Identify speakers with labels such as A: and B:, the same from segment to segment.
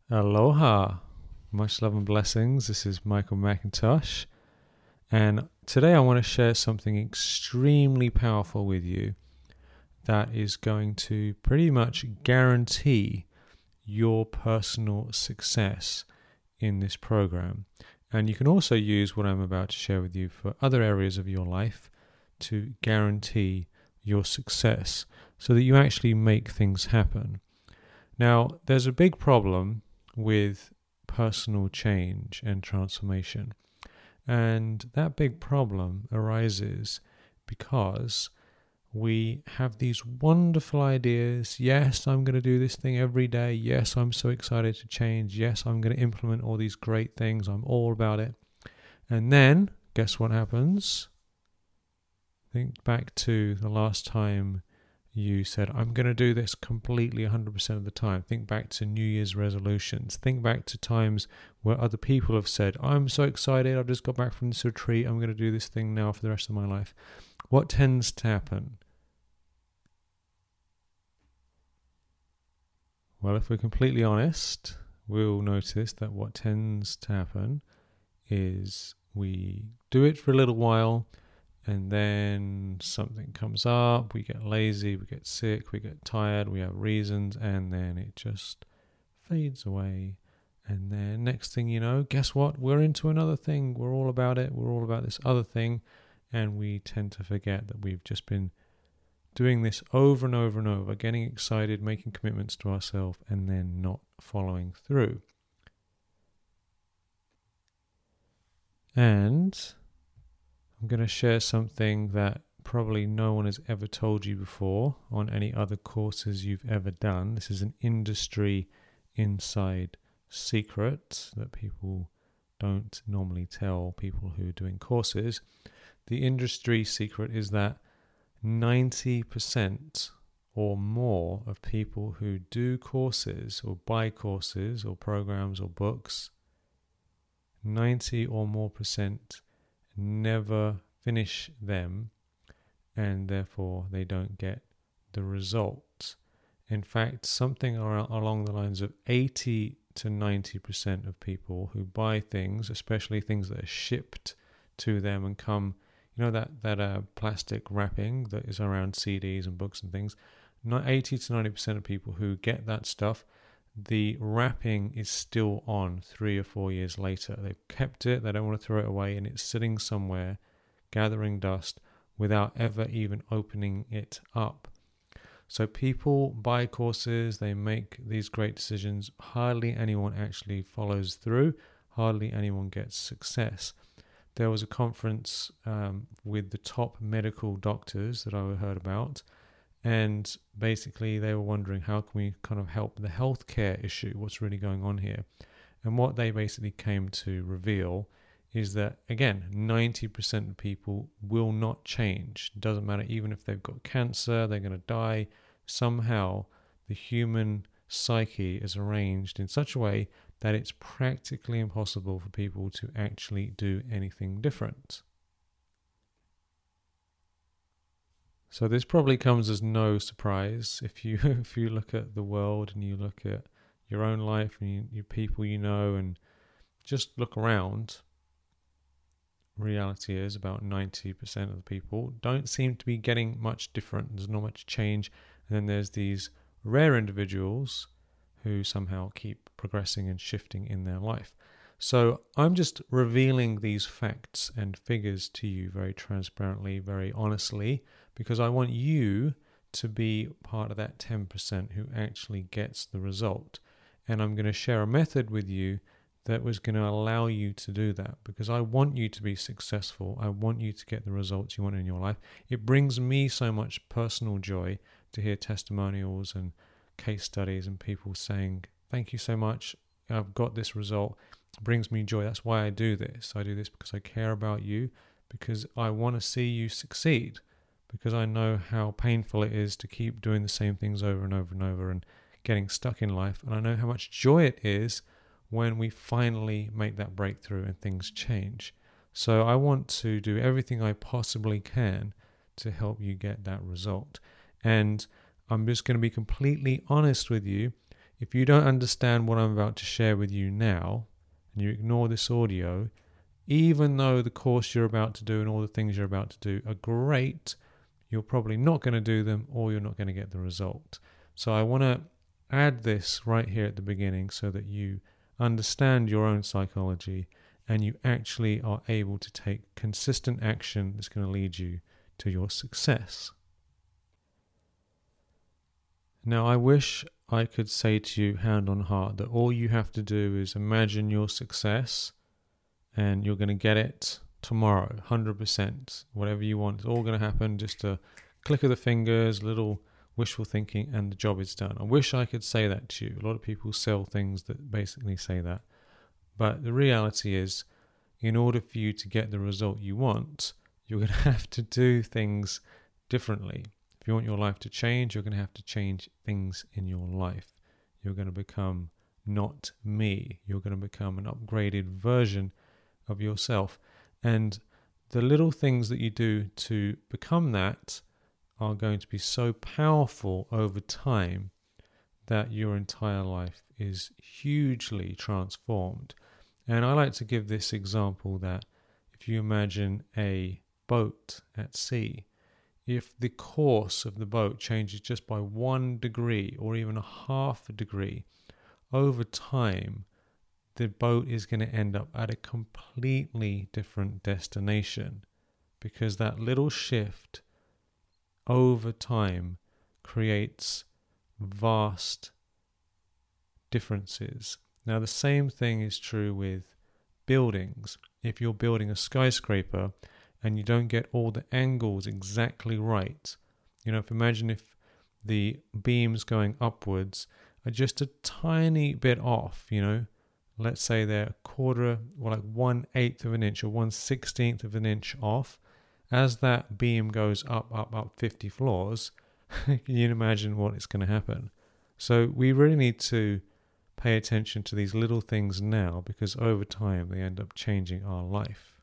A: Aloha, much love and blessings. This is Michael McIntosh, and today I want to share something extremely powerful with you that is going to pretty much guarantee your personal success in this program. And you can also use what I'm about to share with you for other areas of your life to guarantee your success so that you actually make things happen. Now, there's a big problem with personal change and transformation. And that big problem arises because we have these wonderful ideas. Yes, I'm going to do this thing every day. Yes, I'm so excited to change. Yes, I'm going to implement all these great things. I'm all about it. And then, guess what happens? Think back to the last time you said, I'm going to do this completely 100% of the time. Think back to New Year's resolutions. Think back to times where other people have said, I'm so excited, I've just got back from this retreat, I'm going to do this thing now for the rest of my life. What tends to happen? Well, if we're completely honest, we'll notice that what tends to happen is we do it for a little while, and then something comes up, we get lazy, we get sick, we get tired, we have reasons, and then it just fades away. And then next thing you know, guess what? We're into another thing. We're all about it. We're all about this other thing. And we tend to forget that we've just been doing this over and over and over, getting excited, making commitments to ourselves, and then not following through. And I'm going to share something that probably no one has ever told you before on any other courses you've ever done. This is an industry inside secret that people don't normally tell people who are doing courses. The industry secret is that 90% or more of people who do courses or buy courses or programs or books, 90 or more percent never finish them, and therefore they don't get the results. In fact, something along the lines of 80 to 90% of people who buy things, especially things that are shipped to them and come, that plastic wrapping that is around CDs and books and things, 80 to 90% of people who get that stuff, the wrapping is still on 3 or 4 years later. They've kept it, they don't want to throw it away, and it's sitting somewhere gathering dust without ever even opening it up. So people buy courses, they make these great decisions. Hardly anyone actually follows through. Hardly anyone gets success. There was a conference with the top medical doctors that I heard about, and basically they were wondering how can we kind of help the healthcare issue, what's really going on here. And what they basically came to reveal is that, again, 90% of people will not change. It doesn't matter, even if they've got cancer, they're going to die. Somehow the human psyche is arranged in such a way that it's practically impossible for people to actually do anything different. So this probably comes as no surprise if you look at the world and you look at your own life and you people you know and just look around. Reality is about 90% of the people don't seem to be getting much different. There's not much change. And then there's these rare individuals who somehow keep progressing and shifting in their life. So I'm just revealing these facts and figures to you very transparently, very honestly, because I want you to be part of that 10% who actually gets the result. And I'm going to share a method with you that was going to allow you to do that, because I want you to be successful. I want you to get the results you want in your life. It brings me so much personal joy to hear testimonials and case studies and people saying, thank you so much, I've got this result. It brings me joy. That's why I do this. I do this because I care about you, because I want to see you succeed, because I know how painful it is to keep doing the same things over and over and over and getting stuck in life. And I know how much joy it is when we finally make that breakthrough and things change. So I want to do everything I possibly can to help you get that result. And I'm just going to be completely honest with you. if you don't understand what I'm about to share with you now, and you ignore this audio, even though the course you're about to do and all the things you're about to do are great, you're probably not going to do them, or you're not going to get the result. So I want to add this right here at the beginning so that you understand your own psychology and you actually are able to take consistent action that's going to lead you to your success. Now, I wish I could say to you, hand on heart, that all you have to do is imagine your success and you're going to get it tomorrow, 100%. Whatever you want, it's all going to happen. Just a click of the fingers, little wishful thinking, and the job is done. I wish I could say that to you. A lot of people sell things that basically say that. But the reality is, in order for you to get the result you want, you're going to have to do things differently. If you want your life to change, you're going to have to change things in your life. You're going to become not me. You're going to become an upgraded version of yourself. And the little things that you do to become that are going to be so powerful over time that your entire life is hugely transformed. And I like to give this example that if you imagine a boat at sea, if the course of the boat changes just by 1 degree or even a half a degree, over time, the boat is going to end up at a completely different destination, because that little shift over time creates vast differences. Now, the same thing is true with buildings. If you're building a skyscraper and you don't get all the angles exactly right, imagine if the beams going upwards are just a tiny bit off, let's say they're a quarter or like 1/8 of an inch or 1/16 of an inch off. As that beam goes up 50 floors, can you imagine what is going to happen? So we really need to pay attention to these little things now, because over time they end up changing our life.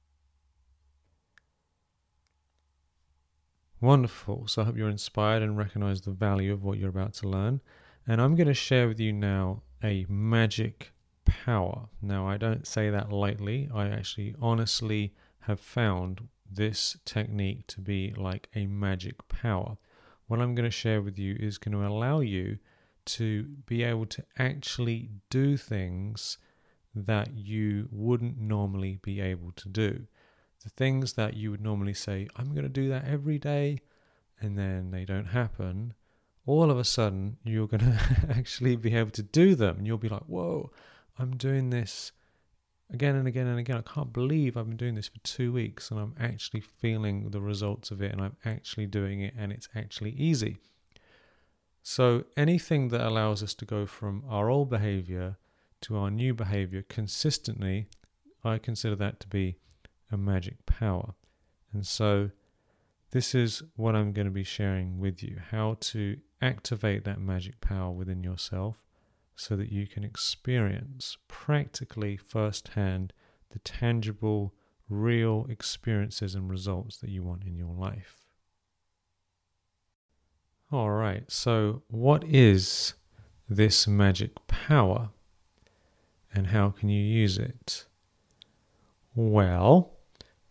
A: Wonderful. So I hope you're inspired and recognize the value of what you're about to learn. And I'm going to share with you now a magic power. Now, I don't say that lightly. I actually honestly have found this technique to be like a magic power. What I'm going to share with you is going to allow you to be able to actually do things that you wouldn't normally be able to do. The things that you would normally say, I'm going to do that every day, and then they don't happen, all of a sudden you're going to actually be able to do them. And you'll be like, whoa, I'm doing this again and again and again. I can't believe I've been doing this for 2 weeks and I'm actually feeling the results of it, and I'm actually doing it, and it's actually easy. So anything that allows us to go from our old behavior to our new behavior consistently, I consider that to be a magic power. And so this is what I'm going to be sharing with you, how to activate that magic power within yourself so that you can experience practically firsthand the tangible, real experiences and results that you want in your life. All right, so what is this magic power and how can you use it? Well,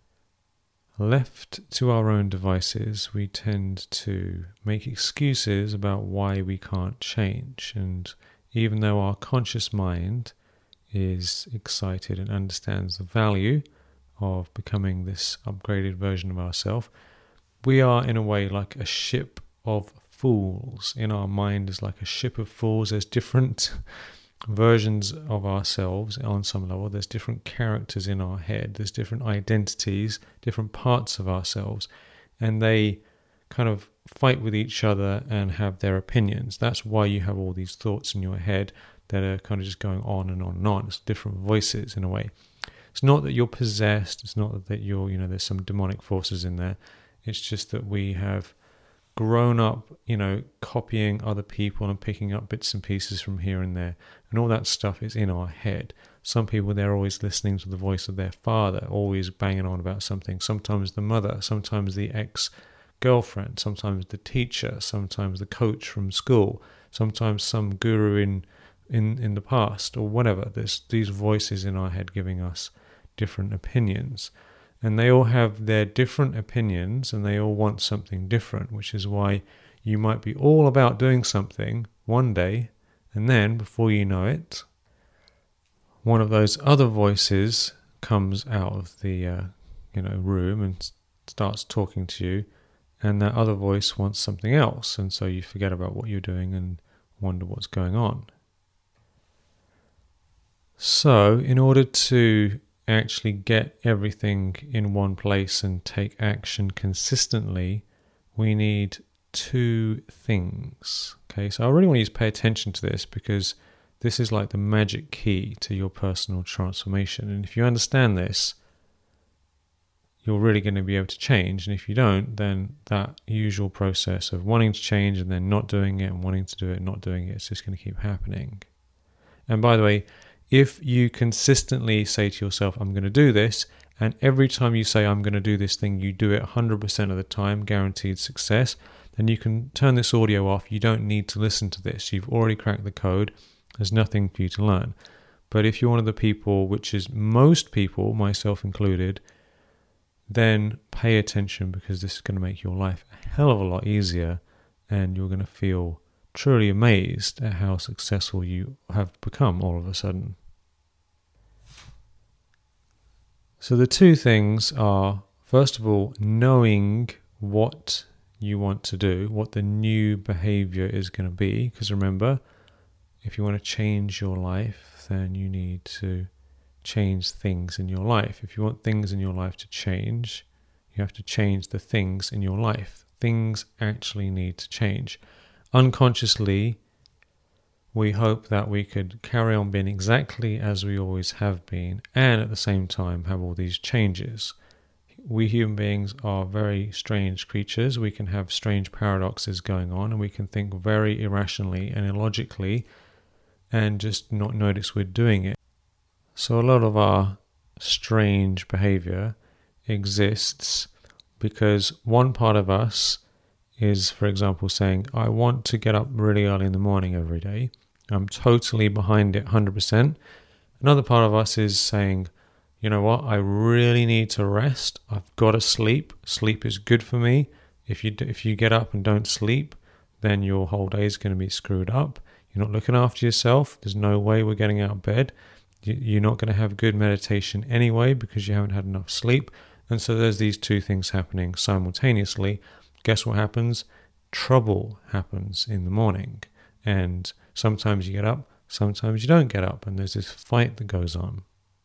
A: left to our own devices, we tend to make excuses about why we can't change. And even though our conscious mind is excited and understands the value of becoming this upgraded version of ourselves, we are in a way like a ship of fools. In our mind is like a ship of fools. There's different versions of ourselves on some level. There's different characters in our head. There's different identities, different parts of ourselves, and they kind of fight with each other and have their opinions. That's why you have all these thoughts in your head that are kind of just going on and on and on. It's different voices in a way. It's not that you're possessed. It's not that you're, there's some demonic forces in there. It's just that we have grown up, copying other people and picking up bits and pieces from here and there. And all that stuff is in our head. Some people, they're always listening to the voice of their father, always banging on about something. Sometimes the mother, sometimes the ex-girlfriend, sometimes the teacher, sometimes the coach from school. sometimes some guru in the past or whatever. There's these voices in our head giving us different opinions. And they all have their different opinions and they all want something different, which is why you might be all about doing something one day, and then before you know it, one of those other voices comes out of the room and starts talking to you, and that other voice wants something else, and so you forget about what you're doing and wonder what's going on. So in order to actually get everything in one place and take action consistently, we need two things. Okay, so I really want you to pay attention to this, because this is like the magic key to your personal transformation. And if you understand this, you're really going to be able to change. And if you don't, then that usual process of wanting to change and then not doing it and wanting to do it and not doing it, it's just going to keep happening. And by the way, if you consistently say to yourself, I'm going to do this, and every time you say, I'm going to do this thing, you do it 100% of the time, guaranteed success, then you can turn this audio off. You don't need to listen to this. You've already cracked the code. There's nothing for you to learn. But if you're one of the people, which is most people, myself included, then pay attention, because this is going to make your life a hell of a lot easier, and you're going to feel truly amazed at how successful you have become all of a sudden. So the two things are, first of all, knowing what you want to do, what the new behavior is going to be. Because remember, if you want to change your life, then you need to change things in your life. If you want things in your life to change, you have to change the things in your life. Things actually need to change. Unconsciously, we hope that we could carry on being exactly as we always have been, and at the same time have all these changes. We human beings are very strange creatures. We can have strange paradoxes going on, and we can think very irrationally and illogically and just not notice we're doing it. So a lot of our strange behavior exists because one part of us is, for example, saying, I want to get up really early in the morning every day. I'm totally behind it 100%. Another part of us is saying, you know what, I really need to rest. I've got to sleep. Sleep is good for me. If you get up and don't sleep, then your whole day is going to be screwed up. You're not looking after yourself. There's no way we're getting out of bed. You're not going to have good meditation anyway because you haven't had enough sleep. And so there's these two things happening simultaneously. Guess what happens? Trouble happens in the morning. And sometimes you get up, sometimes you don't get up. And there's this fight that goes on.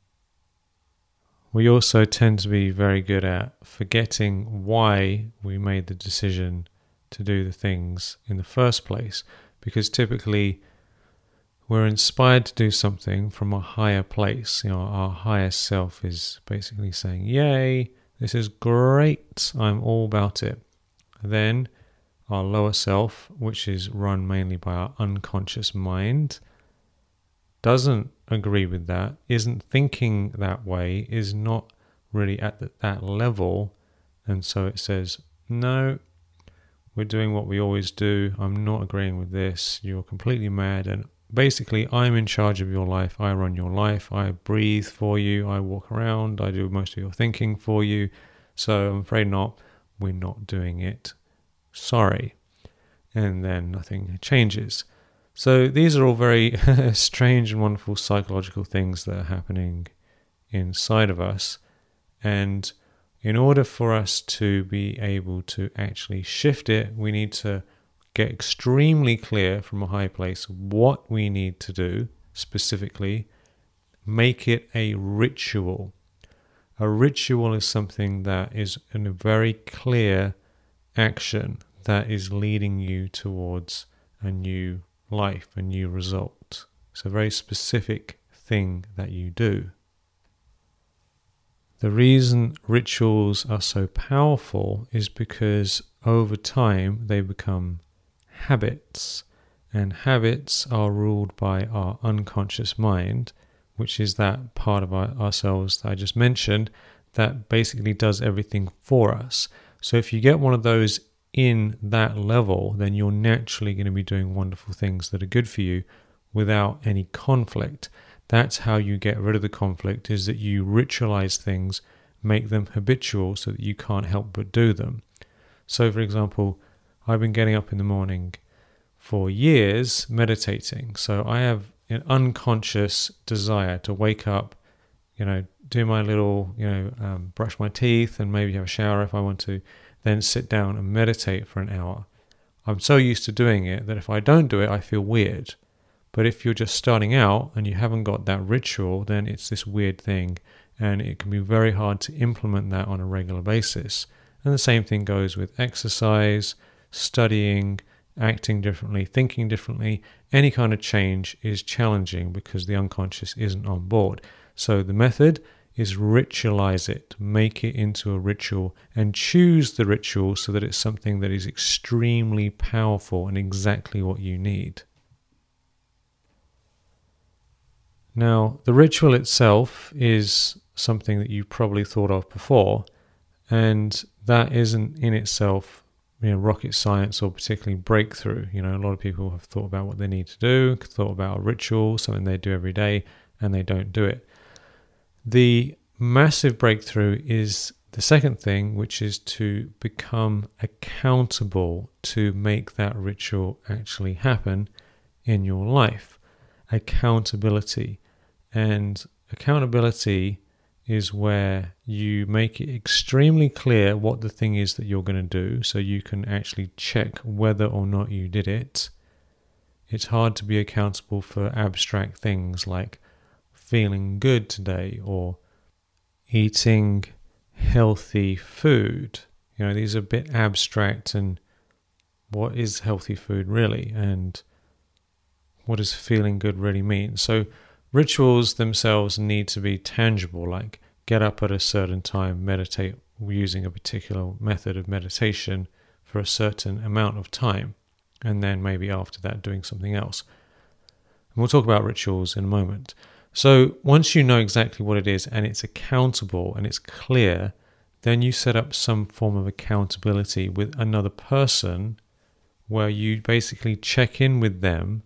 A: We also tend to be very good at forgetting why we made the decision to do the things in the first place. Because typically we're inspired to do something from a higher place. Our higher self is basically saying, yay, this is great, I'm all about it. Then our lower self, which is run mainly by our unconscious mind, doesn't agree with that, isn't thinking that way, is not really at that level. And so it says, no, we're doing what we always do. I'm not agreeing with this. You're completely mad. And basically, I'm in charge of your life. I run your life. I breathe for you. I walk around. I do most of your thinking for you. So I'm afraid not. We're not doing it. Sorry. And then nothing changes. So these are all very strange and wonderful psychological things that are happening inside of us. And in order for us to be able to actually shift it, we need to get extremely clear from a high place what we need to do specifically. Make it a ritual. A ritual is something that is in a very clear action that is leading you towards a new life, a new result. It's a very specific thing that you do. The reason rituals are so powerful is because over time they become habits, and habits are ruled by our unconscious mind, which is that part of ourselves that I just mentioned that basically does everything for us. So if you get one of those in that level, then you're naturally going to be doing wonderful things that are good for you without any conflict. That's how you get rid of the conflict, is that you ritualize things, make them habitual so that you can't help but do them. So, for example, I've been getting up in the morning for years meditating. So I have an unconscious desire to wake up, do my little, brush my teeth and maybe have a shower if I want to, then sit down and meditate for an hour. I'm so used to doing it that if I don't do it, I feel weird. But if you're just starting out and you haven't got that ritual, then it's this weird thing, and it can be very hard to implement that on a regular basis. And the same thing goes with exercise, studying, acting differently, thinking differently. Any kind of change is challenging because the unconscious isn't on board. So the method is ritualize it, make it into a ritual, and choose the ritual so that it's something that is extremely powerful and exactly what you need. Now, the ritual itself is something that you probably thought of before, and that isn't in itself rocket science or particularly breakthrough. A lot of people have thought about what they need to do, thought about a ritual, something they do every day, and they don't do it. The massive breakthrough is the second thing, which is to become accountable to make that ritual actually happen in your life. Accountability. And accountability is where you make it extremely clear what the thing is that you're going to do, so you can actually check whether or not you did it. It's hard to be accountable for abstract things like feeling good today or eating healthy food. These are a bit abstract, and what is healthy food really, and what does feeling good really mean? So rituals themselves need to be tangible, like get up at a certain time, meditate using a particular method of meditation for a certain amount of time, and then maybe after that doing something else. And we'll talk about rituals in a moment. So once you know exactly what it is and it's accountable and it's clear, then you set up some form of accountability with another person where you basically check in with them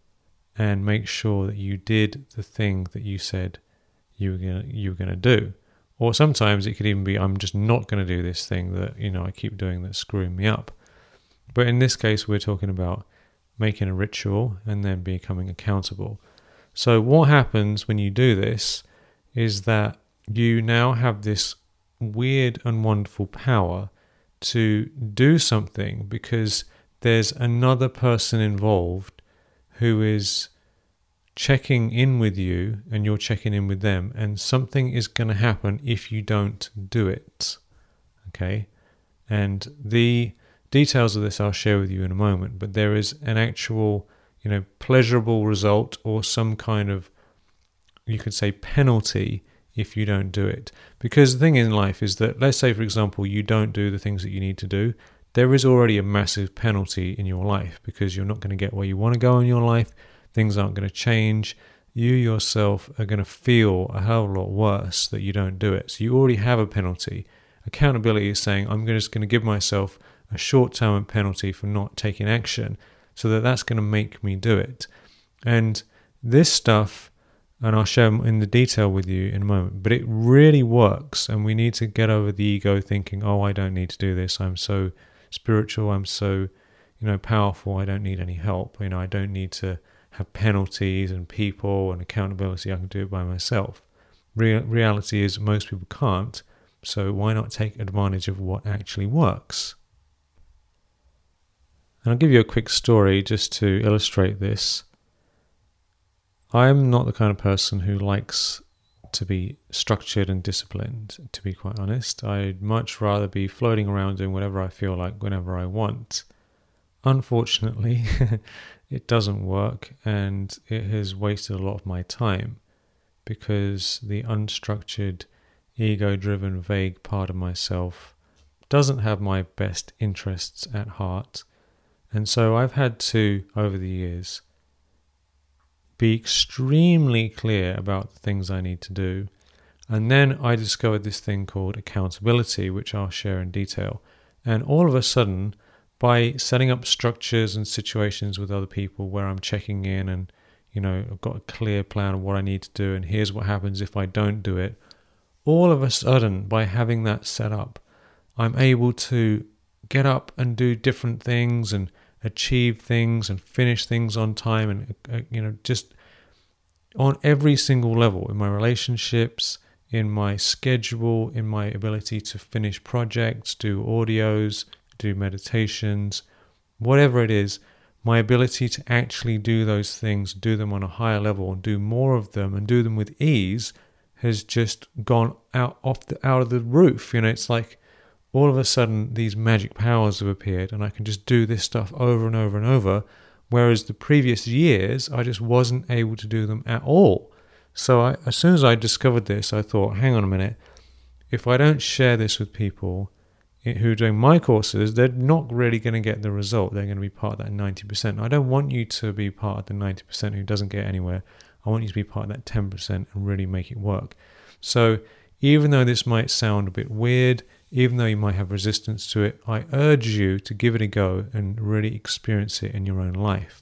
A: and make sure that you did the thing that you said you were gonna do. Or sometimes it could even be, I'm just not going to do this thing that I keep doing that's screwing me up. But in this case, we're talking about making a ritual and then becoming accountable. So what happens when you do this is that you now have this weird and wonderful power to do something because there's another person involved who is checking in with you and you're checking in with them, and something is going to happen if you don't do it. Okay? And the details of this I'll share with you in a moment, but there is an actual, pleasurable result or some kind of, you could say, penalty if you don't do it. Because the thing in life is that, let's say, for example, you don't do the things that you need to do, there is already a massive penalty in your life because you're not going to get where you want to go in your life. Things aren't going to change. You yourself are going to feel a hell of a lot worse that you don't do it. So you already have a penalty. Accountability is saying, I'm just going to give myself a short-term penalty for not taking action so that that's going to make me do it. And this stuff, and I'll share in the detail with you in a moment, but it really works, and we need to get over the ego thinking, oh, I don't need to do this. I'm so spiritual, I'm so, powerful, I don't need any help. I don't need to have penalties and people and accountability. I can do it by myself. Reality is most people can't, so why not take advantage of what actually works? And I'll give you a quick story just to illustrate this. I'm not the kind of person who likes to be structured and disciplined, to be quite honest. I'd much rather be floating around doing whatever I feel like whenever I want. Unfortunately, it doesn't work, and it has wasted a lot of my time because the unstructured, ego-driven, vague part of myself doesn't have my best interests at heart. And so I've had to, over the years, be extremely clear about the things I need to do. And then I discovered this thing called accountability, which I'll share in detail. And all of a sudden, by setting up structures and situations with other people where I'm checking in and, I've got a clear plan of what I need to do and here's what happens if I don't do it. All of a sudden, by having that set up, I'm able to get up and do different things and achieve things and finish things on time and, just on every single level, in my relationships, in my schedule, in my ability to finish projects, do audios, do meditations, whatever it is, my ability to actually do those things, do them on a higher level and do more of them and do them with ease has just gone out of the roof. It's like all of a sudden these magic powers have appeared and I can just do this stuff over and over and over, whereas the previous years I just wasn't able to do them at all. So as soon as I discovered this, I thought, hang on a minute, if I don't share this with people who are doing my courses, they're not really going to get the result. They're going to be part of that 90%. I don't want you to be part of the 90% who doesn't get anywhere. I want you to be part of that 10% and really make it work. So even though this might sound a bit weird, even though you might have resistance to it, I urge you to give it a go and really experience it in your own life.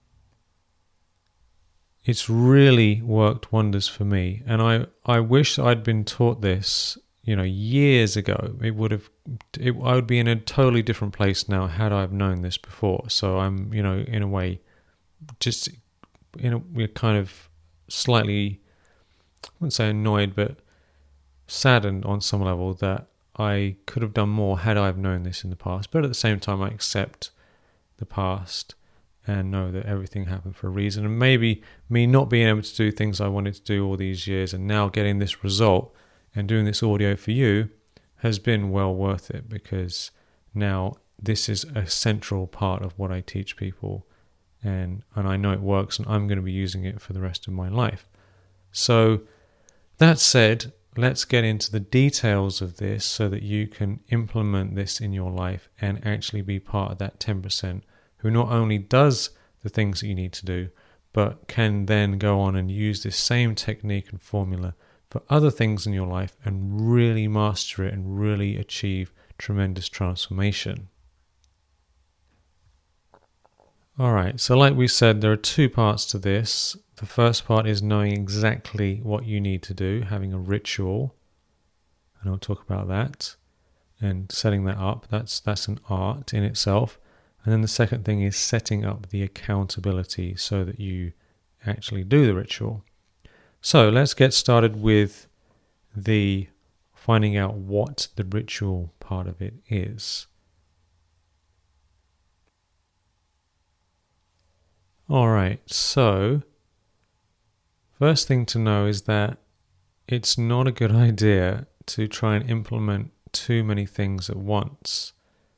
A: It's really worked wonders for me. And I wish I'd been taught this, years ago. I would be in a totally different place now had I have known this before. So I'm, in a way, just we're kind of slightly, I wouldn't say annoyed, but saddened on some level that I could have done more had I have known this in the past. But at the same time, I accept the past and know that everything happened for a reason. And maybe me not being able to do things I wanted to do all these years and now getting this result and doing this audio for you has been well worth it, because now this is a central part of what I teach people, and I know it works, and I'm going to be using it for the rest of my life. So that said, let's get into the details of this so that you can implement this in your life and actually be part of that 10% who not only does the things that you need to do, but can then go on and use this same technique and formula for other things in your life and really master it and really achieve tremendous transformation. All right, so like we said, there are two parts to this. The first part is knowing exactly what you need to do, having a ritual, and I'll talk about that, and setting that up. That's an art in itself. And then the second thing is setting up the accountability so that you actually do the ritual. So let's get started with the finding out what the ritual part of it is. All right, so first thing to know is that it's not a good idea to try and implement too many things at once.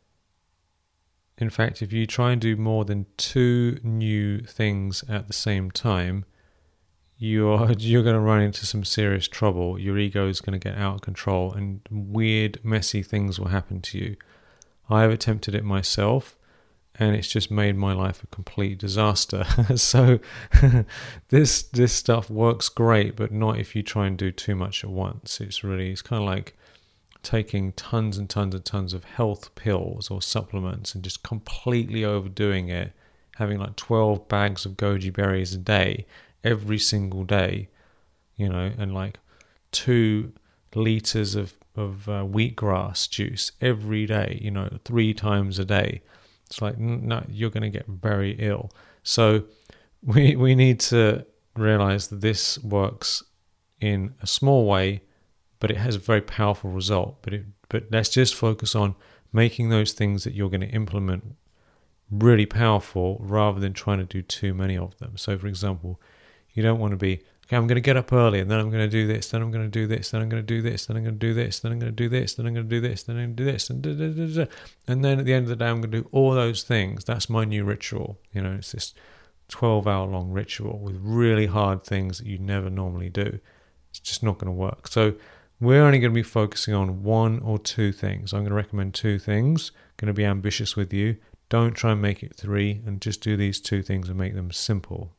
A: In fact, if you try and do more than 2 new things at the same time, you're going to run into some serious trouble. Your ego is going to get out of control and weird, messy things will happen to you. I've attempted it myself, and it's just made my life a complete disaster. So this stuff works great, but not if you try and do too much at once. It's kind of like taking tons and tons and tons of health pills or supplements and just completely overdoing it, having like 12 bags of goji berries a day, every single day, and like 2 liters of wheatgrass juice every day, 3 times a day. It's like, no, you're going to get very ill. So we need to realize that this works in a small way, but it has a very powerful result. But let's just focus on making those things that you're going to implement really powerful rather than trying to do too many of them. So, for example, you don't want to be, okay, I'm going to get up early and then I'm going to do this, then I'm going to do this, then I'm going to do this, then I'm going to do this, then I'm going to do this, then I'm going to do this, then I'm going to do this, and then at the end of the day, I'm going to do all those things. That's my new ritual. It's this 12-hour long ritual with really hard things that you never normally do. It's just not going to work. So we're only going to be focusing on 1 or 2 things. I'm going to recommend 2 things. I'm going to be ambitious with you. Don't try and make it 3, and just do these 2 things and make them simple.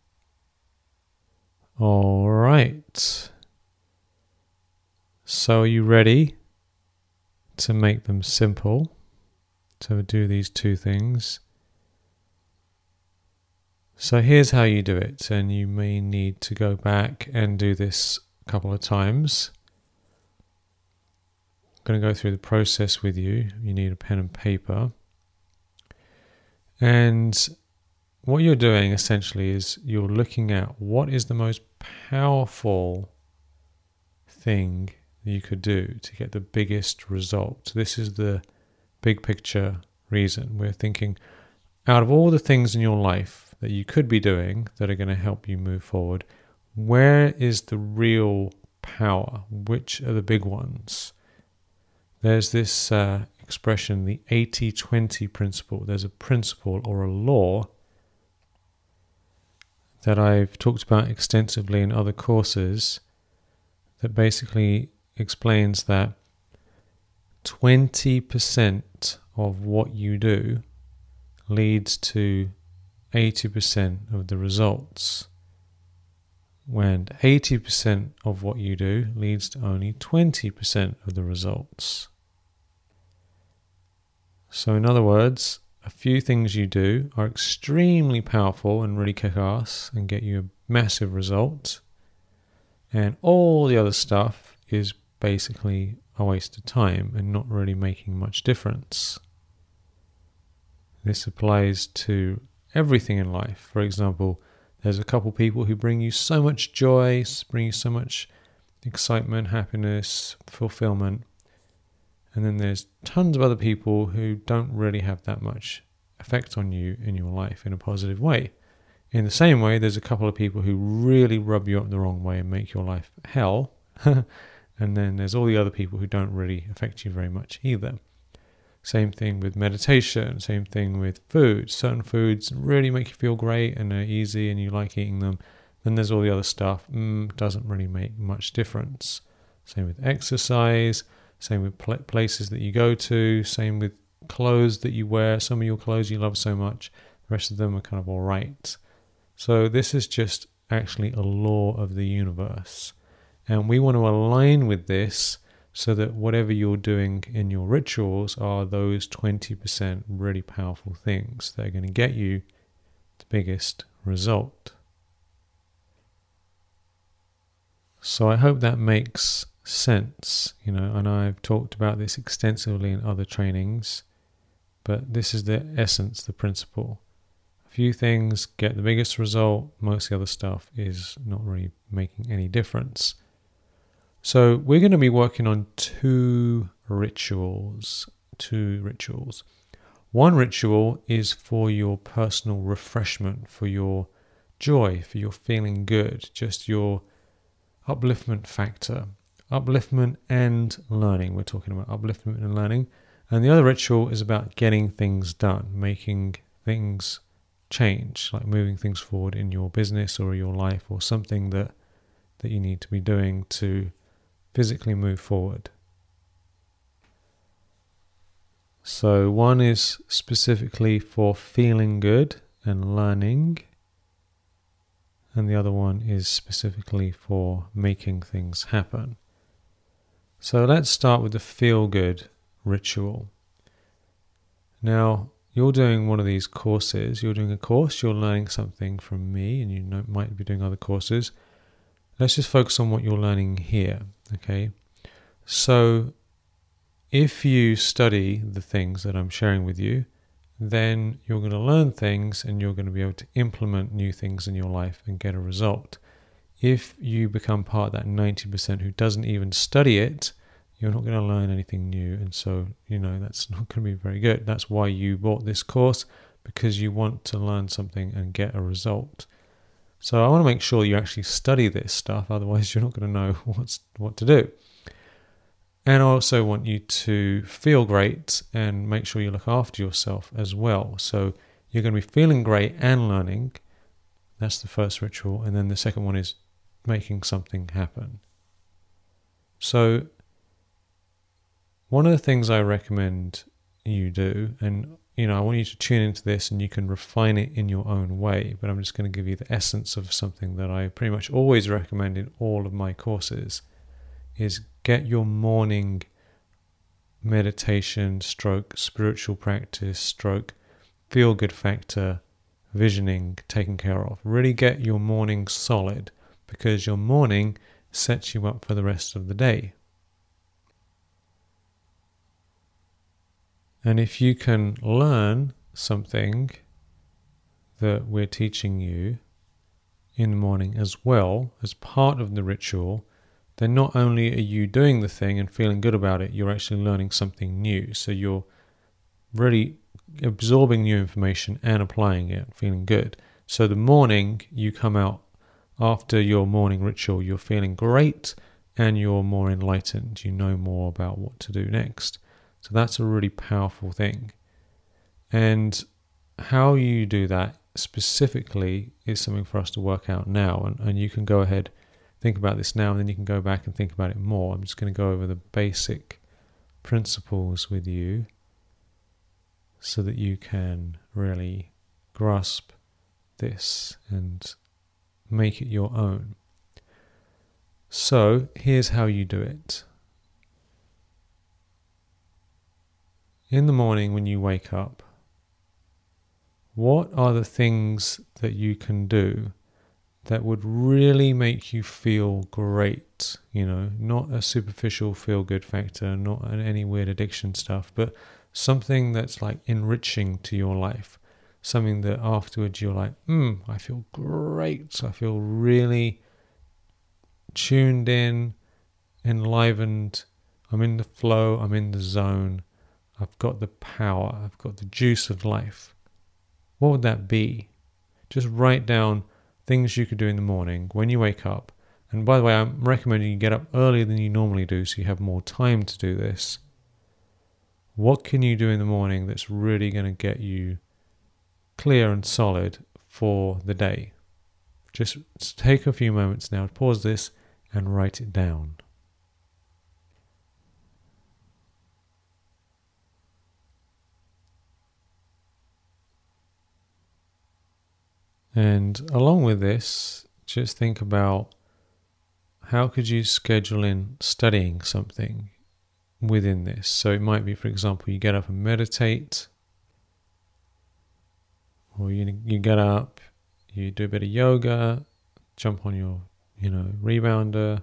A: All right. So are you ready to make them simple? to do these two things. So here's how you do it, and you may need to go back and do this a couple of times. I'm going to go through the process with you. You need a pen and paper. And what you're doing essentially is you're looking at what is the most powerful thing you could do to get the biggest result. This is the big picture reason. We're thinking out of all the things in your life that you could be doing that are going to help you move forward, where is the real power? Which are the big ones? There's this expression, the 80-20 principle. There's a principle or a law that I've talked about extensively in other courses that basically explains that 20% of what you do leads to 80% of the results, when 80% of what you do leads to only 20% of the results. So in other words, a few things you do are extremely powerful and really kick ass and get you a massive result, and all the other stuff is basically a waste of time and not really making much difference. This applies to everything in life. For example, there's a couple people who bring you so much joy, bring you so much excitement, happiness, fulfillment. And then there's tons of other people who don't really have that much effect on you in your life in a positive way. In the same way, there's a couple of people who really rub you up the wrong way and make your life hell. And then there's all the other people who don't really affect you very much either. Same thing with meditation, same thing with food. Certain foods really make you feel great and are easy and you like eating them. Then there's all the other stuff, doesn't really make much difference. Same with exercise, same with places that you go to, same with clothes that you wear. Some of your clothes you love so much, the rest of them are kind of all right. So this is just actually a law of the universe. And we want to align with this so that whatever you're doing in your rituals are those 20% really powerful things that are going to get you the biggest result. So I hope that makes sense, and I've talked about this extensively in other trainings, but this is the essence, the principle. A few things get the biggest result, most of the other stuff is not really making any difference. So we're going to be working on two rituals. One ritual is for your personal refreshment, for your joy, for your feeling good, just your upliftment factor. Upliftment and learning. We're talking about upliftment and learning. And the other ritual is about getting things done, making things change, like moving things forward in your business or your life or something that you need to be doing to physically move forward. So one is specifically for feeling good and learning, and the other one is specifically for making things happen. So let's start with the feel good ritual. Now, you're doing one of these courses, you're doing a course, you're learning something from me, and you might be doing other courses. Let's just focus on what you're learning here, okay? So, if you study the things that I'm sharing with you, then you're going to learn things and you're going to be able to implement new things in your life and get a result. If you become part of that 90% who doesn't even study it, you're not going to learn anything new, and so, that's not going to be very good. That's why you bought this course, because you want to learn something and get a result. So I want to make sure you actually study this stuff, otherwise you're not going to know what to do. And I also want you to feel great and make sure you look after yourself as well. So you're going to be feeling great and learning. That's the first ritual. And then the second one is making something happen. So one of the things I recommend you do, and I want you to tune into this and you can refine it in your own way, but I'm just going to give you the essence of something that I pretty much always recommend in all of my courses, is get your morning meditation stroke spiritual practice stroke feel good factor visioning taken care of. Really get your morning solid, because your morning sets you up for the rest of the day. And if you can learn something that we're teaching you in the morning as well as part of the ritual, then not only are you doing the thing and feeling good about it, you're actually learning something new. So you're really absorbing new information and applying it, feeling good. So the morning you come out after your morning ritual, you're feeling great and you're more enlightened. You know more about what to do next. So that's a really powerful thing. And how you do that specifically is something for us to work out now. And you can go ahead, think about this now, and then you can go back and think about it more. I'm just going to go over the basic principles with you so that you can really grasp this and make it your own. So here's how you do it. In the morning when you wake up, what are the things that you can do that would really make you feel great? You know, not a superficial feel-good factor, not any weird addiction stuff, but something that's like enriching to your life. Something that afterwards you're like, I feel great. I feel really tuned in, enlivened. I'm in the flow. I'm in the zone. I've got the power. I've got the juice of life. What would that be? Just write down things you could do in the morning when you wake up. And by the way, I'm recommending you get up earlier than you normally do so you have more time to do this. What can you do in the morning that's really going to get you clear and solid for the day? Just take a few moments now to pause this and write it down. And along with this, just think about how could you schedule in studying something within this. So it might be, for example, you get up and meditate, or you get up, you do a bit of yoga, jump on your, rebounder,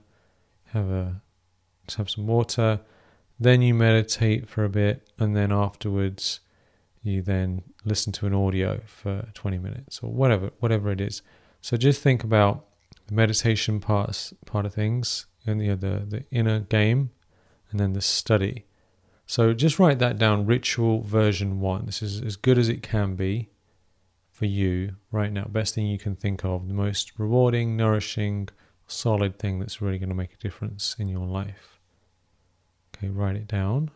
A: have some water, then you meditate for a bit, and then afterwards you then listen to an audio for 20 minutes or whatever it is. So just think about the meditation part of things, and the inner game, and then the study. So just write that down, ritual version 1. This is as good as it can be for you right now. Best thing you can think of, the most rewarding, nourishing, solid thing that's really going to make a difference in your life. Okay, write it down.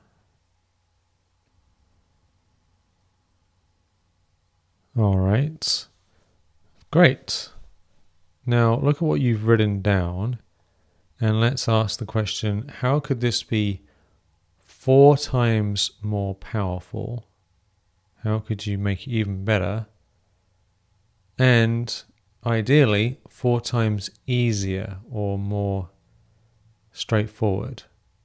A: All right, great. Now look at what you've written down, and let's ask the question, how could this be 4 times more powerful? How could you make it even better? And ideally, 4 times easier or more straightforward.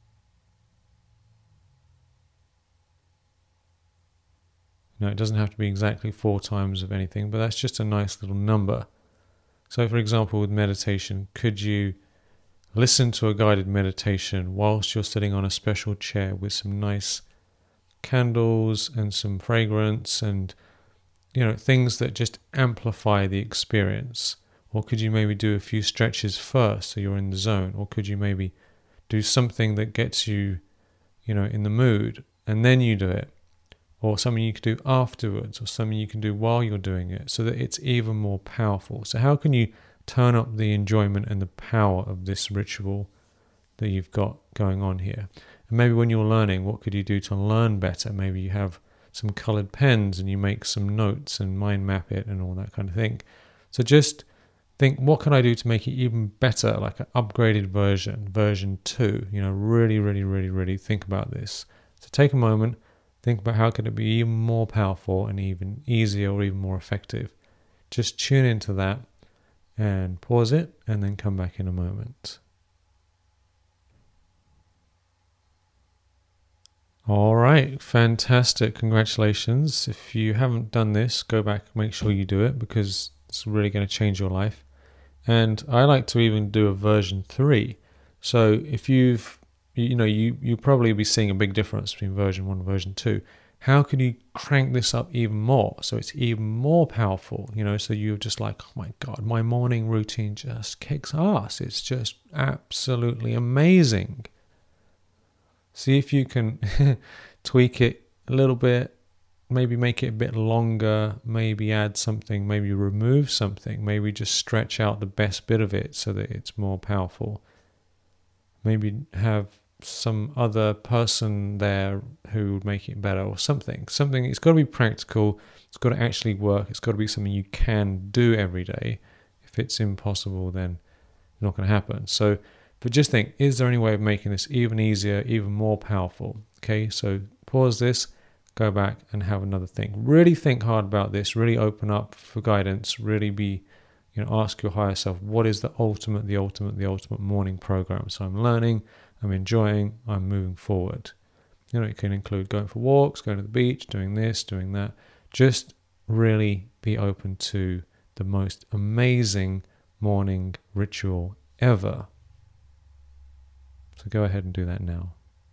A: No, it doesn't have to be exactly 4 times of anything, but that's just a nice little number. So, for example, with meditation, could you listen to a guided meditation whilst you're sitting on a special chair with some nice candles and some fragrance and, things that just amplify the experience? Or could you maybe do a few stretches first so you're in the zone? Or could you maybe do something that gets you, in the mood, and then you do it? Or something you could do afterwards, or something you can do while you're doing it, so that it's even more powerful. So how can you turn up the enjoyment and the power of this ritual that you've got going on here? And maybe when you're learning, what could you do to learn better? Maybe you have some colored pens and you make some notes and mind map it and all that kind of thing. So just think, what can I do to make it even better, like an upgraded version 2? Really, really, really, really think about this. So take a moment. Think about how could it be even more powerful and even easier or even more effective. Just tune into that and pause it and then come back in a moment. All right, fantastic. Congratulations. If you haven't done this, go back and make sure you do it because it's really going to change your life. And I like to even do a version 3. So if you probably be seeing a big difference between version 1 and version 2. How can you crank this up even more so it's even more powerful? So you're just like, oh my God, my morning routine just kicks ass. It's just absolutely amazing. See if you can tweak it a little bit, maybe make it a bit longer, maybe add something, maybe remove something, maybe just stretch out the best bit of it so that it's more powerful. Maybe have some other person there who would make it better or something. It's got to be practical. It's got to actually work. It's got to be something you can do every day. If it's impossible, then it's not going to happen. But just think, is there any way of making this even easier, even more powerful? Okay, so pause this, go back and have another think. Really think hard about this, really open up for guidance, really be, ask your higher self, what is the ultimate morning program? So I'm learning, I'm enjoying, I'm moving forward. It can include going for walks, going to the beach, doing this, doing that. Just really be open to the most amazing morning ritual ever. So go ahead and do that now.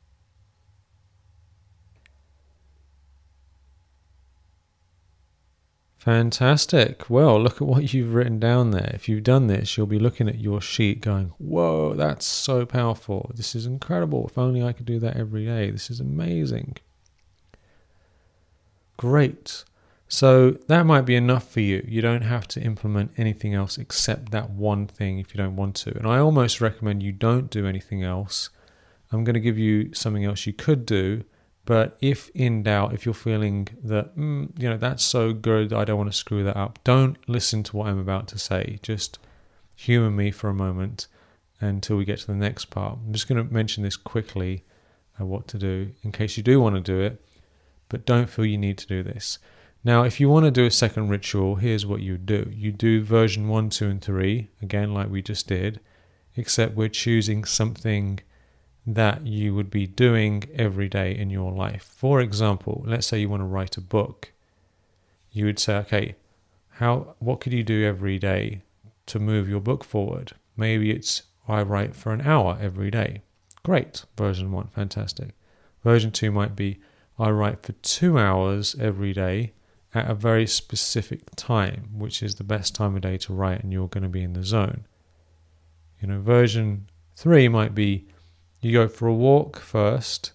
A: Fantastic. Well, look at what you've written down there. If you've done this, you'll be looking at your sheet going, whoa, that's so powerful. This is incredible. If only I could do that every day. This is amazing. Great. So that might be enough for you. You don't have to implement anything else except that one thing if you don't want to. And I almost recommend you don't do anything else. I'm going to give you something else you could do. But if in doubt, if you're feeling that, that's so good, I don't want to screw that up, don't listen to what I'm about to say. Just humor me for a moment until we get to the next part. I'm just going to mention this quickly, what to do, in case you do want to do it, but don't feel you need to do this. Now, if you want to do a second ritual, here's what you do. You do version 1, 2, and 3, again, like we just did, except we're choosing something that you would be doing every day in your life. For example, let's say you want to write a book. You would say, okay, what could you do every day to move your book forward? Maybe it's I write for an hour every day. Great, version 1, fantastic. Version 2 might be I write for 2 hours every day at a very specific time, which is the best time of day to write and you're going to be in the zone. Version 3 might be you go for a walk first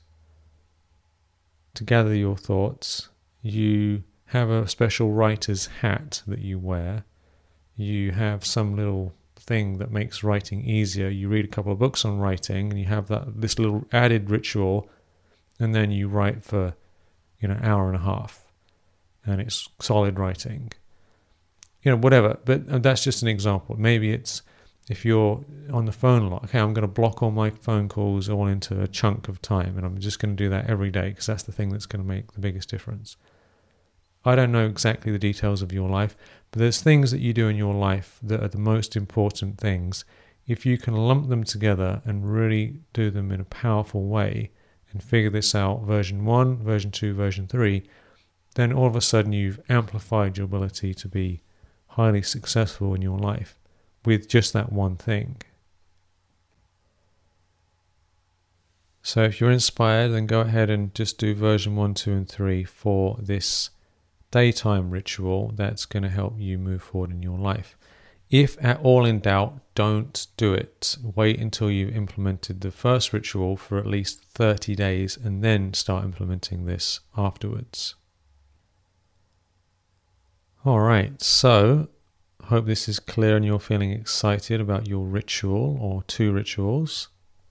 A: to gather your thoughts. You have a special writer's hat that you wear. You have some little thing that makes writing easier. You read a couple of books on writing and you have this little added ritual, and then you write for an hour and a half and it's solid writing. Whatever. But that's just an example. Maybe it's if you're on the phone a lot, okay, I'm going to block all my phone calls all into a chunk of time, and I'm just going to do that every day because that's the thing that's going to make the biggest difference. I don't know exactly the details of your life, but there's things that you do in your life that are the most important things. If you can lump them together and really do them in a powerful way and figure this out, version 1, version 2, version 3, then all of a sudden you've amplified your ability to be highly successful in your life with just that one thing. So if you're inspired, then go ahead and just do version 1, 2, and 3 for this daytime ritual that's going to help you move forward in your life. If at all in doubt, don't do it. Wait until you've implemented the first ritual for at least 30 days and then start implementing this afterwards. All right, so I hope this is clear and you're feeling excited about your ritual or 2 rituals.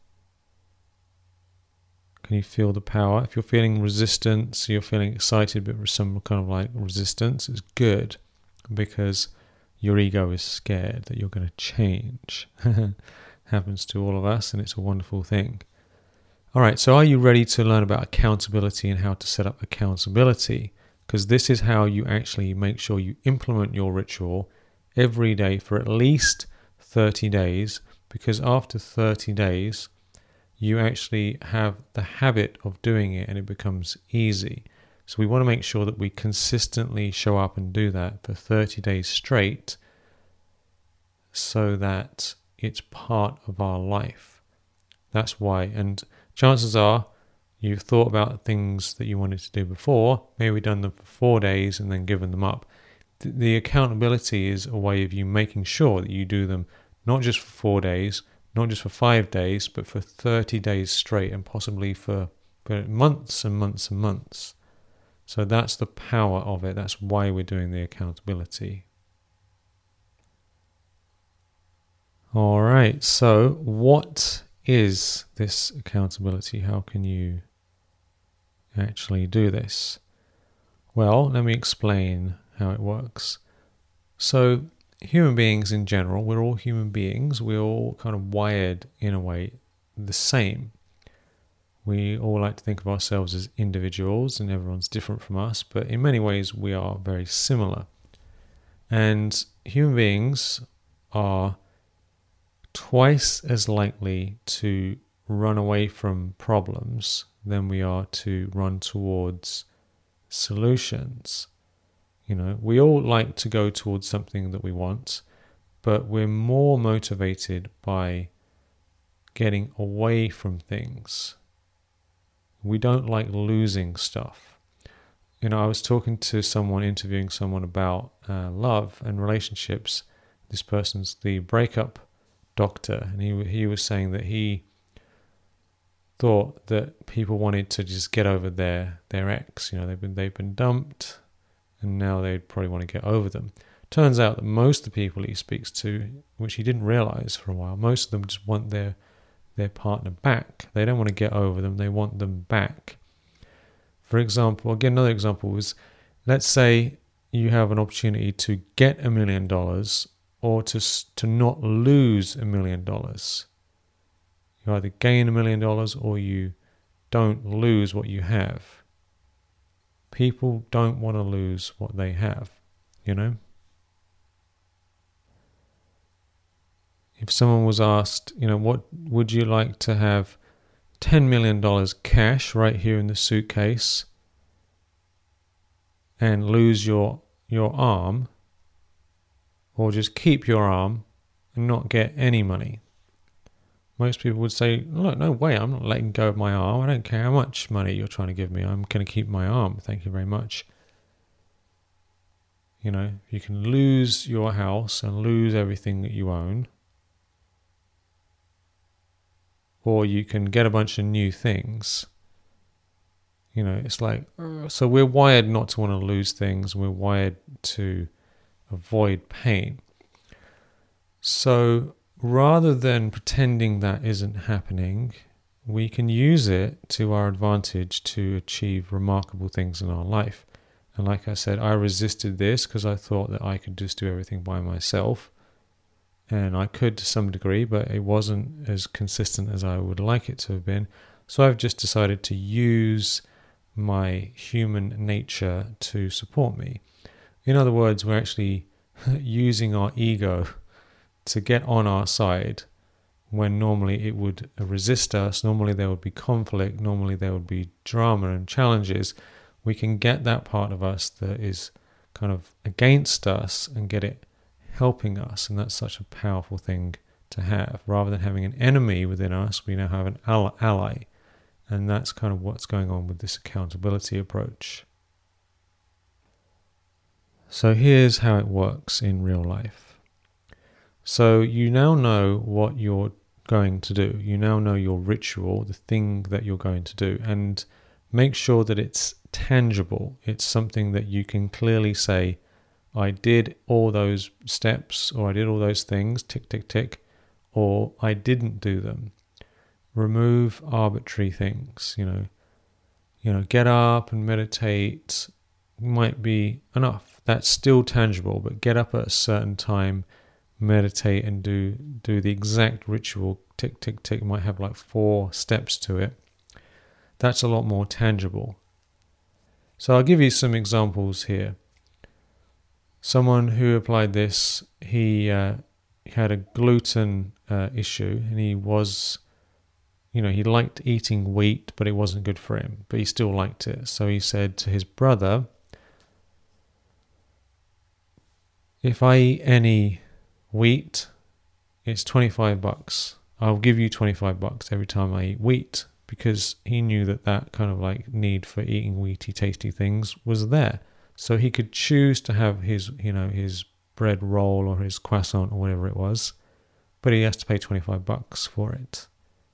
A: Can you feel the power? If you're feeling resistance, you're feeling excited but with some kind of like resistance, it's good because your ego is scared that you're going to change. Happens to all of us and it's a wonderful thing. All right, so are you ready to learn about accountability and how to set up accountability? Because this is how you actually make sure you implement your ritual every day for at least 30 days, because after 30 days, you actually have the habit of doing it and it becomes easy. So we want to make sure that we consistently show up and do that for 30 days straight so that it's part of our life. That's why. And chances are you've thought about things that you wanted to do before, maybe done them for 4 days and then given them up. The accountability is a way of you making sure that you do them not just for 4 days, not just for 5 days, but for 30 days straight, and possibly for months and months and months. So that's the power of it. That's why we're doing the accountability. All right, so what is this accountability? How can you actually do this? Well, let me explain how it works. So human beings in general, we're all human beings. We're all kind of wired in a way the same. We all like to think of ourselves as individuals and everyone's different from us, but in many ways we are very similar. And human beings are twice as likely to run away from problems than we are to run towards solutions. We all like to go towards something that we want, but we're more motivated by getting away from things. We don't like losing stuff. I was talking to someone, interviewing someone about love and relationships. This person's the breakup doctor, and he was saying that he thought that people wanted to just get over their ex. They've been dumped, and now they'd probably want to get over them. Turns out that most of the people he speaks to, which he didn't realize for a while, most of them just want their partner back. They don't want to get over them, they want them back. For example, again, another example was, let's say you have an opportunity to get $1 million or to not lose $1 million. You either gain $1 million or you don't lose what you have. People don't want to lose what they have, If someone was asked, what would you like to have $10 million cash right here in the suitcase and lose your arm, or just keep your arm and not get any money? Most people would say, look, no way, I'm not letting go of my arm. I don't care how much money you're trying to give me. I'm going to keep my arm. Thank you very much. You can lose your house and lose everything that you own, or you can get a bunch of new things. It's like, so we're wired not to want to lose things. We're wired to avoid pain. So rather than pretending that isn't happening, we can use it to our advantage to achieve remarkable things in our life. And like I said, I resisted this because I thought that I could just do everything by myself. And I could to some degree, but it wasn't as consistent as I would like it to have been. So I've just decided to use my human nature to support me. In other words, we're actually using our ego to get on our side when normally it would resist us. Normally there would be conflict. Normally there would be drama and challenges. We can get that part of us that is kind of against us and get it helping us, and that's such a powerful thing to have. Rather than having an enemy within us, we now have an ally, and that's kind of what's going on with this accountability approach. So here's how it works in real life. So you now know what you're going to do. You now know your ritual, the thing that you're going to do, and make sure that it's tangible. It's something that you can clearly say, I did all those steps, or I did all those things, tick, tick, tick, or I didn't do them. Remove arbitrary things, get up and meditate might be enough. That's still tangible, but get up at a certain time, meditate and do the exact ritual, tick, tick, tick, might have like 4 steps to it. That's a lot more tangible. So I'll give you some examples here. Someone who applied this, he had a gluten issue, and he was, he liked eating wheat, but it wasn't good for him, but he still liked it. So he said to his brother, if I eat any wheat, it's $25. I'll give you $25 every time I eat wheat, because he knew that kind of like need for eating wheaty, tasty things was there. So he could choose to have his bread roll or his croissant or whatever it was, but he has to pay $25 for it.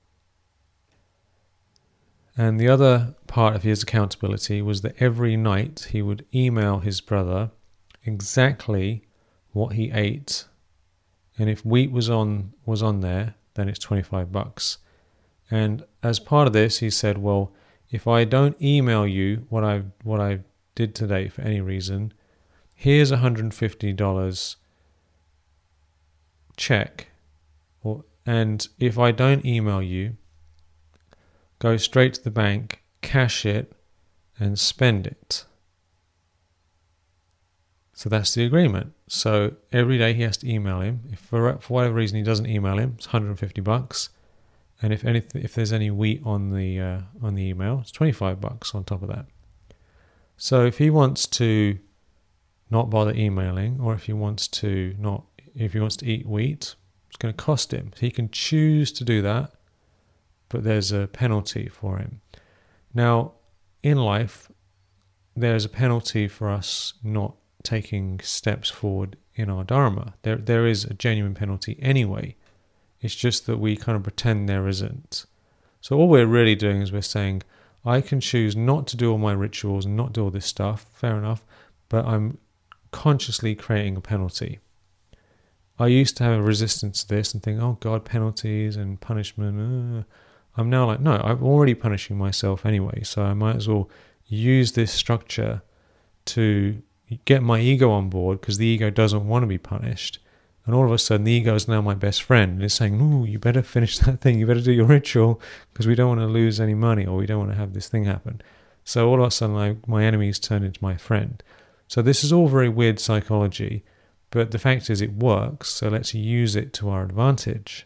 A: And the other part of his accountability was that every night he would email his brother exactly what he ate. And if wheat was on there, then it's $25. And as part of this, he said, well, if I don't email you what I did today for any reason, here's $150 check. And if I don't email you, go straight to the bank, cash it, and spend it. So that's the agreement. So every day he has to email him. If for whatever reason he doesn't email him, it's $150. And if there's any wheat on the email, it's $25 on top of that. So if he wants to not bother emailing, or if he wants to eat wheat, it's going to cost him. So he can choose to do that, but there's a penalty for him. Now, in life, there's a penalty for us not taking steps forward in our Dharma. There is a genuine penalty anyway. It's just that we kind of pretend there isn't. So all we're really doing is we're saying, I can choose not to do all my rituals and not do all this stuff, fair enough, but I'm consciously creating a penalty. I used to have a resistance to this and think, oh God, penalties and punishment. I'm now like, no, I'm already punishing myself anyway, so I might as well use this structure to get my ego on board, because the ego doesn't want to be punished. And all of a sudden, the ego is now my best friend, and it's saying, "Ooh, you better finish that thing. You better do your ritual, because we don't want to lose any money, or we don't want to have this thing happen." So all of a sudden, my enemies turn into my friend. So this is all very weird psychology, but the fact is it works. So let's use it to our advantage.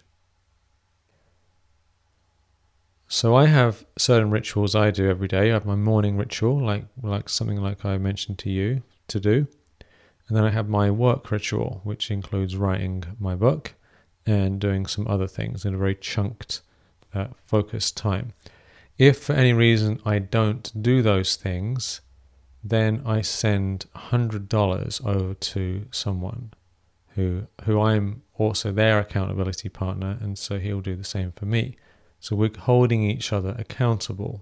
A: So I have certain rituals I do every day. I have my morning ritual, like something like I mentioned to you to do. And then I have my work ritual, which includes writing my book and doing some other things in a very chunked, focused time. If for any reason I don't do those things, then I send $100 over to someone who I'm also their accountability partner, and so he'll do the same for me. So we're holding each other accountable.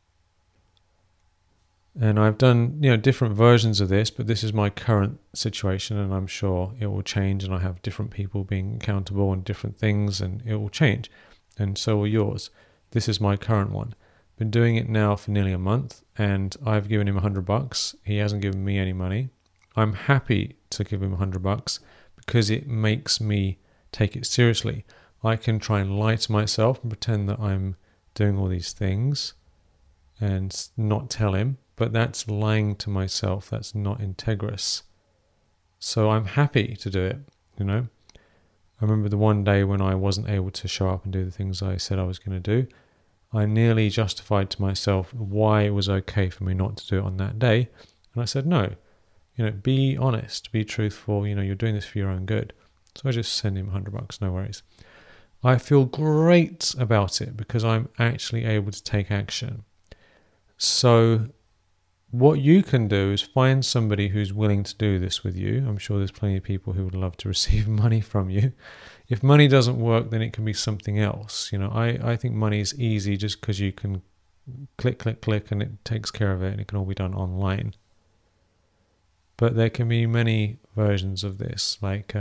A: And I've done, different versions of this, but this is my current situation, and I'm sure it will change, and I have different people being accountable on different things, and it will change. And so will yours. This is my current one. Been doing it now for nearly a month, and I've given him $100. He hasn't given me any money. I'm happy to give him $100 because it makes me take it seriously. I can try and lie to myself and pretend that I'm doing all these things and not tell him, but that's lying to myself. That's not integrous. So I'm happy to do it, I remember the one day when I wasn't able to show up and do the things I said I was going to do. I nearly justified to myself why it was okay for me not to do it on that day. And I said, no, be honest, be truthful, you're doing this for your own good. So I just send him $100, no worries. I feel great about it because I'm actually able to take action. So what you can do is find somebody who's willing to do this with you. I'm sure there's plenty of people who would love to receive money from you. If money doesn't work, then it can be something else. I think money is easy just because you can click, and it takes care of it, and it can all be done online. But there can be many versions of this, like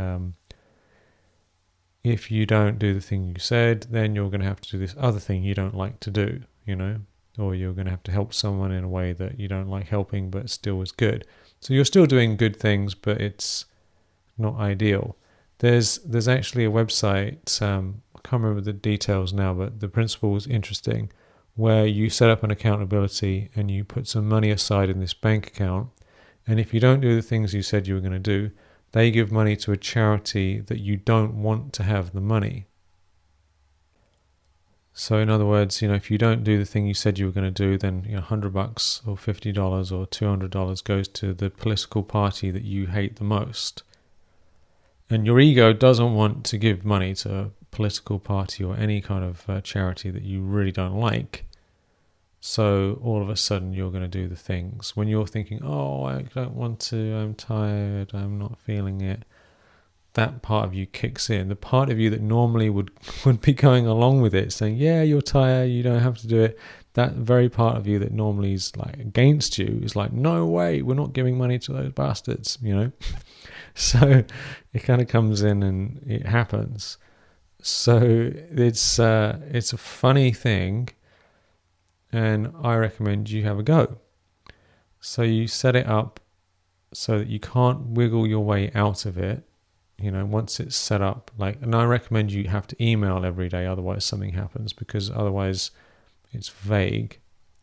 A: if you don't do the thing you said, then you're going to have to do this other thing you don't like to do, or you're going to have to help someone in a way that you don't like helping but still is good. So you're still doing good things, but it's not ideal. There's actually a website, I can't remember the details now, but the principle is interesting, where you set up an accountability and you put some money aside in this bank account, and if you don't do the things you said you were going to do, they give money to a charity that you don't want to have the money. So in other words, if you don't do the thing you said you were going to do, then $100 or $50 or $200 goes to the political party that you hate the most. And your ego doesn't want to give money to a political party or any kind of charity that you really don't like. So all of a sudden you're going to do the things. When you're thinking, oh, I don't want to, I'm tired, I'm not feeling it, that part of you kicks in. The part of you that normally would be going along with it, saying, yeah, you're tired, you don't have to do it. That very part of you that normally is like against you is like, no way, we're not giving money to those bastards, So it kind of comes in and it happens. So it's a funny thing, and I recommend you have a go. So you set it up so that you can't wiggle your way out of it. Once it's set up, and I recommend you have to email every day, otherwise something happens, because otherwise it's vague.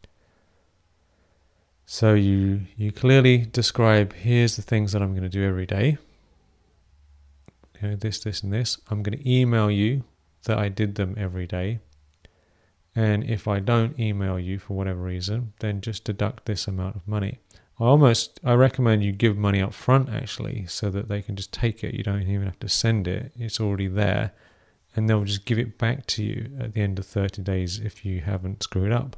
A: So you clearly describe, here's the things that I'm going to do every day. This, and this. I'm going to email you that I did them every day. And if I don't email you for whatever reason, then just deduct this amount of money. I recommend you give money up front, actually, so that they can just take it. You don't even have to send it. It's already there. And they'll just give it back to you at the end of 30 days if you haven't screwed up.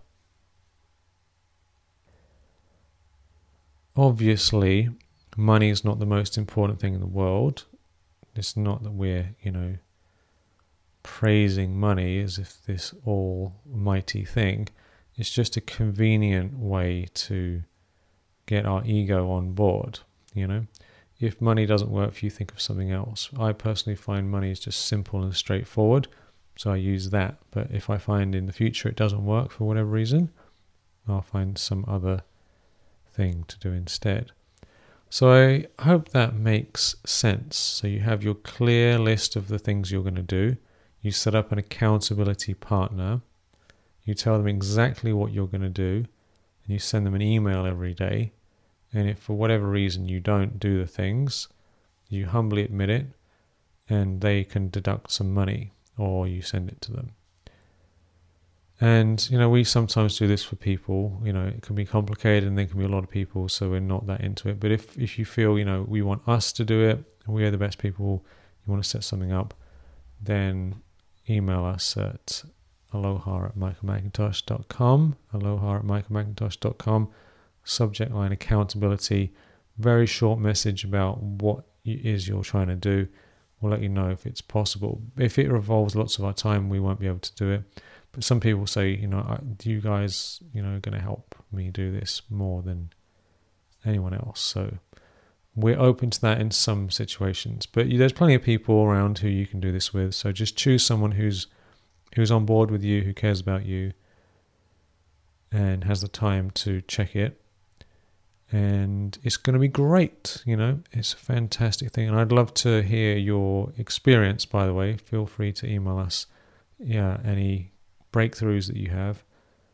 A: Obviously, money is not the most important thing in the world. It's not that we're, praising money as if this almighty thing. It's just a convenient way to get our ego on board, If money doesn't work for you, think of something else. I personally find money is just simple and straightforward, so I use that. But if I find in the future it doesn't work for whatever reason, I'll find some other thing to do instead. So I hope that makes sense. So you have your clear list of the things you're going to do. You set up an accountability partner. You tell them exactly what you're going to do, and you send them an email every day. And if for whatever reason you don't do the things, you humbly admit it, and they can deduct some money, or you send it to them. And, we sometimes do this for people. It can be complicated, and there can be a lot of people, so we're not that into it. But if you feel, we want us to do it, we are the best people, you want to set something up, then email us at aloha@michaelmcintosh.com, aloha@michaelmcintosh.com, subject line accountability, very short message about what it is you're trying to do. We'll let you know if it's possible. If it involves lots of our time, we won't be able to do it. But some people say, do you guys, going to help me do this more than anyone else? So we're open to that in some situations. But there's plenty of people around who you can do this with. So just choose someone who's on board with you, who cares about you, and has the time to check it. And it's going to be great, It's a fantastic thing. And I'd love to hear your experience, by the way. Feel free to email us, any breakthroughs that you have.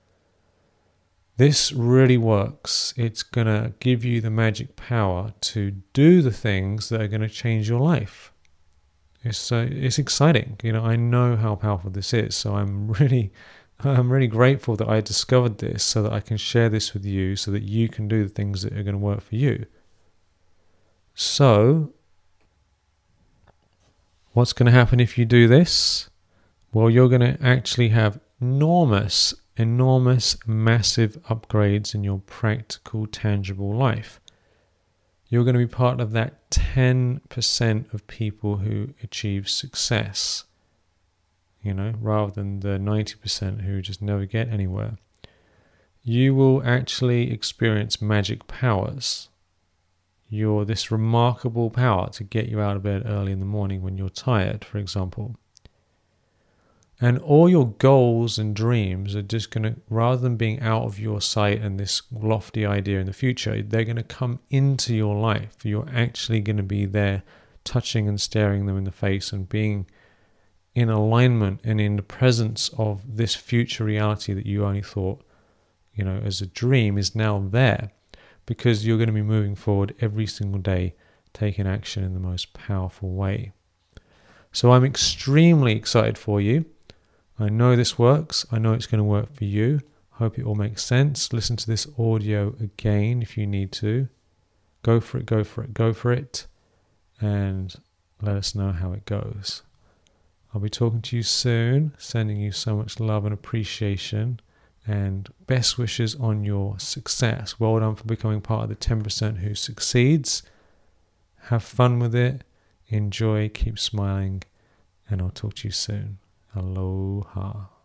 A: This really works. It's going to give you the magic power to do the things that are going to change your life. It's exciting. I know how powerful this is. So I'm really grateful that I discovered this, so that I can share this with you, so that you can do the things that are going to work for you. So what's going to happen if you do this? Well, you're going to actually have enormous, massive upgrades in your practical, tangible life. You're going to be part of that 10% of people who achieve success, rather than the 90% who just never get anywhere. You will actually experience magic powers. You're this remarkable power to get you out of bed early in the morning when you're tired, for example. And all your goals and dreams are just going to, rather than being out of your sight and this lofty idea in the future, they're going to come into your life. You're actually going to be there, touching and staring them in the face and being in alignment and in the presence of this future reality that you only thought, as a dream, is now there, because you're going to be moving forward every single day, taking action in the most powerful way. So I'm extremely excited for you. I know this works. I know it's going to work for you. Hope it all makes sense. Listen to this audio again if you need to. Go for it, go for it, go for it. And let us know how it goes. I'll be talking to you soon, sending you so much love and appreciation and best wishes on your success. Well done for becoming part of the 10% who succeeds. Have fun with it. Enjoy, keep smiling, and I'll talk to you soon. Aloha.